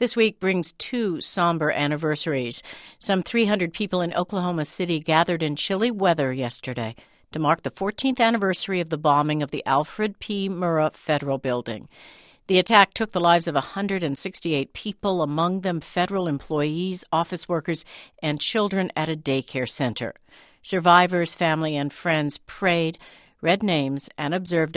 This week brings two somber anniversaries. Some 300 people in Oklahoma City gathered in chilly weather yesterday to mark the 14th anniversary of the bombing of the Alfred P. Murrah Federal Building. The attack took the lives of 168 people, among them federal employees, office workers, and children at a daycare center. Survivors, family, and friends prayed, read names, and observed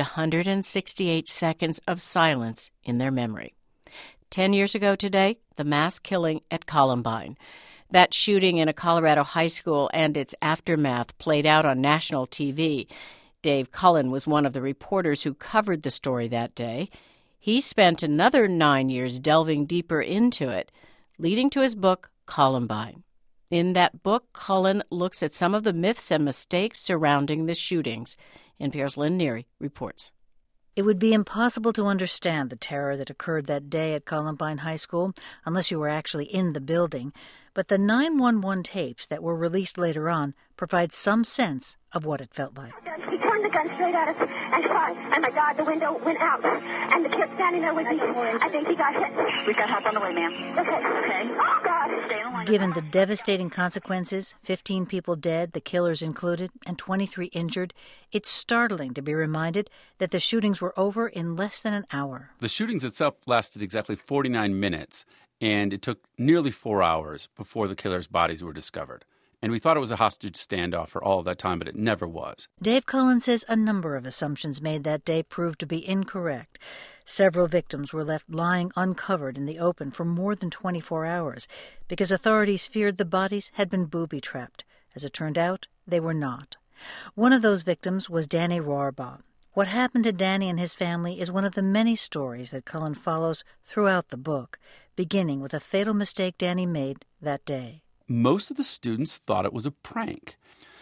168 seconds of silence in their memory. 10 years ago today, the mass killing at Columbine. That shooting in a Colorado high school and its aftermath played out on national TV. Dave Cullen was one of the reporters who covered the story that day. He spent another 9 years delving deeper into it, leading to his book, Columbine. In that book, Cullen looks at some of the myths and mistakes surrounding the shootings. NPR's Lynn Neary reports. It would be impossible to understand the terror that occurred that day at Columbine High School unless you were actually in the building, but the 911 tapes that were released later on provide some sense of what it felt like. He turned the gun straight at us and fired, and my God, the window went out, and the kid standing there with me, I think he got hit. We got help on the way, ma'am. Okay. Oh, God. Stay on the line. Given the devastating consequences, 15 people dead, the killers included, and 23 injured, it's startling to be reminded that the shootings were over in less than an hour. The shootings itself lasted exactly 49 minutes, and it took nearly 4 hours before the killers' bodies were discovered. And we thought it was a hostage standoff for all of that time, but it never was. Dave Cullen says a number of assumptions made that day proved to be incorrect. Several victims were left lying uncovered in the open for more than 24 hours because authorities feared the bodies had been booby-trapped. As it turned out, they were not. One of those victims was Danny Rohrbaugh. What happened to Danny and his family is one of the many stories that Cullen follows throughout the book, beginning with a fatal mistake Danny made that day. Most of the students thought it was a prank.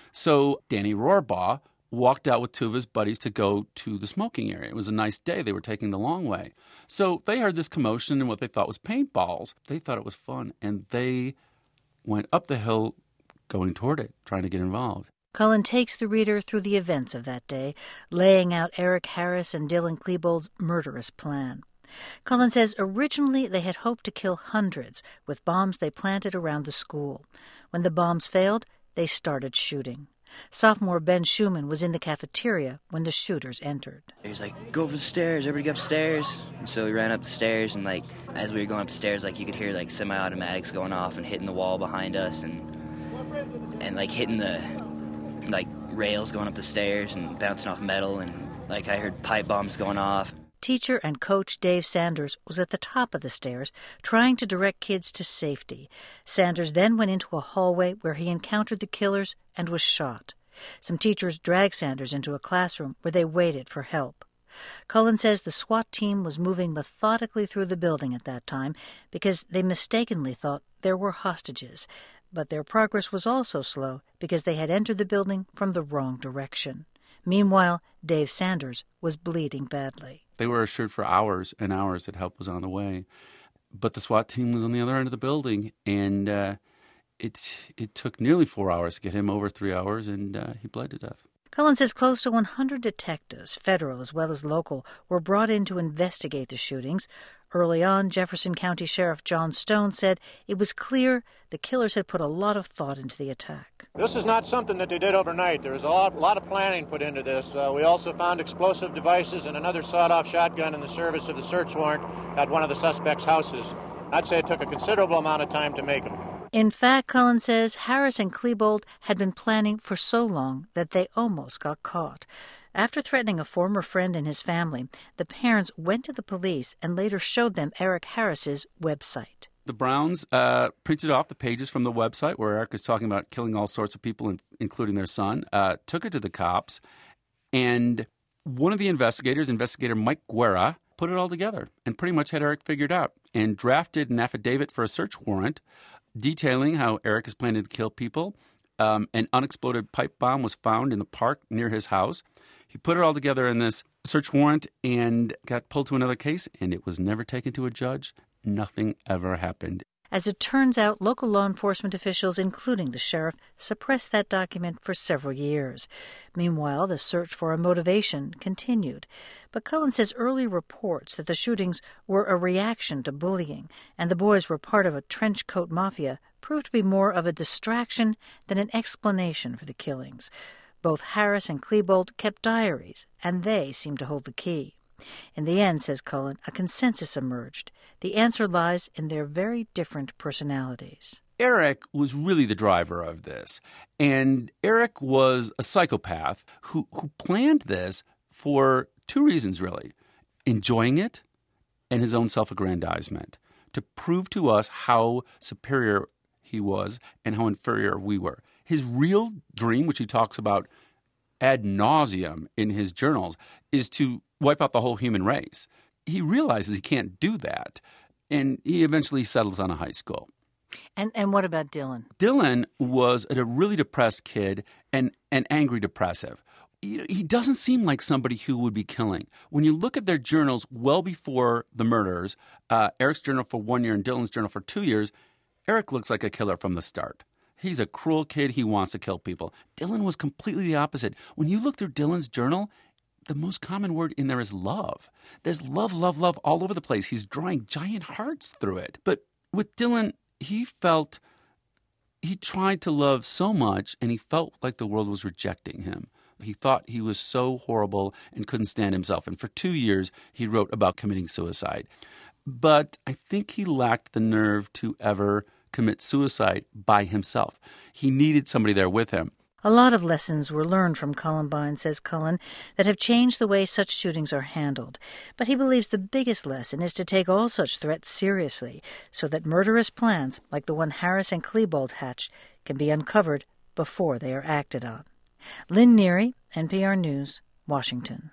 So Danny Rohrbaugh walked out with two of his buddies to go to the smoking area. It was a nice day. They were taking the long way. So they heard this commotion and what they thought was paintballs. They thought it was fun, and they went up the hill going toward it, trying to get involved. Cullen takes the reader through the events of that day, laying out Eric Harris and Dylan Klebold's murderous plan. Cullen says originally they had hoped to kill hundreds with bombs they planted around the school. When the bombs failed, they started shooting. Sophomore Ben Schumann was in the cafeteria when the shooters entered. He was like, go over the stairs, everybody get upstairs. And so we ran up the stairs, and as we were going up the stairs, you could hear semi-automatics going off and hitting the wall behind us and hitting the rails going up the stairs and bouncing off metal, and I heard pipe bombs going off. Teacher and coach Dave Sanders was at the top of the stairs trying to direct kids to safety. Sanders then went into a hallway where he encountered the killers and was shot. Some teachers dragged Sanders into a classroom where they waited for help. Cullen says the SWAT team was moving methodically through the building at that time because they mistakenly thought there were hostages. But their progress was also slow because they had entered the building from the wrong direction. Meanwhile, Dave Sanders was bleeding badly. They were assured for hours and hours that help was on the way. But the SWAT team was on the other end of the building, and it took nearly 4 hours to get him over 3 hours, and he bled to death. Cullen says close to 100 detectives, federal as well as local, were brought in to investigate the shootings. Early on, Jefferson County Sheriff John Stone said it was clear the killers had put a lot of thought into the attack. This is not something that they did overnight. There was a lot of planning put into this. We also found explosive devices and another sawed-off shotgun in the service of the search warrant at one of the suspects' houses. I'd say it took a considerable amount of time to make them. In fact, Cullen says Harris and Klebold had been planning for so long that they almost got caught. After threatening a former friend and his family, the parents went to the police and later showed them Eric Harris's website. The Browns printed off the pages from the website where Eric is talking about killing all sorts of people, including their son, took it to the cops, and one of the investigators, Investigator Mike Guerra, put it all together and pretty much had Eric figured out and drafted an affidavit for a search warrant detailing how Eric is planning to kill people. An unexploded pipe bomb was found in the park near his house. He put it all together in this search warrant and got pulled to another case, and it was never taken to a judge. Nothing ever happened. As it turns out, local law enforcement officials, including the sheriff, suppressed that document for several years. Meanwhile, the search for a motivation continued. But Cullen says early reports that the shootings were a reaction to bullying and the boys were part of a trench coat mafia proved to be more of a distraction than an explanation for the killings. Both Harris and Klebold kept diaries, and they seemed to hold the key. In the end, says Cullen, a consensus emerged. The answer lies in their very different personalities. Eric was really the driver of this. And Eric was a psychopath who planned this for two reasons, really. Enjoying it and his own self-aggrandizement, to prove to us how superior he was and how inferior we were. His real dream, which he talks about ad nauseum in his journals, is to wipe out the whole human race. He realizes he can't do that, and he eventually settles on a high school. And what about Dylan? Dylan was a really depressed kid and angry depressive. He doesn't seem like somebody who would be killing. When you look at their journals well before the murders, Eric's journal for 1 year and Dylan's journal for 2 years, Eric looks like a killer from the start. He's a cruel kid. He wants to kill people. Dylan was completely the opposite. When you look through Dylan's journal, the most common word in there is love. There's love, love, love all over the place. He's drawing giant hearts through it. But with Dylan, he tried to love so much, and he felt like the world was rejecting him. He thought he was so horrible and couldn't stand himself. And for 2 years, he wrote about committing suicide. But I think he lacked the nerve to ever commit suicide by himself. He needed somebody there with him. A lot of lessons were learned from Columbine, says Cullen, that have changed the way such shootings are handled. But he believes the biggest lesson is to take all such threats seriously so that murderous plans, like the one Harris and Klebold hatched, can be uncovered before they are acted on. Lynn Neary, NPR News, Washington.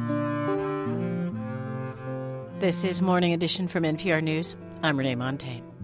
This is Morning Edition from NPR News. I'm Renee Montagne.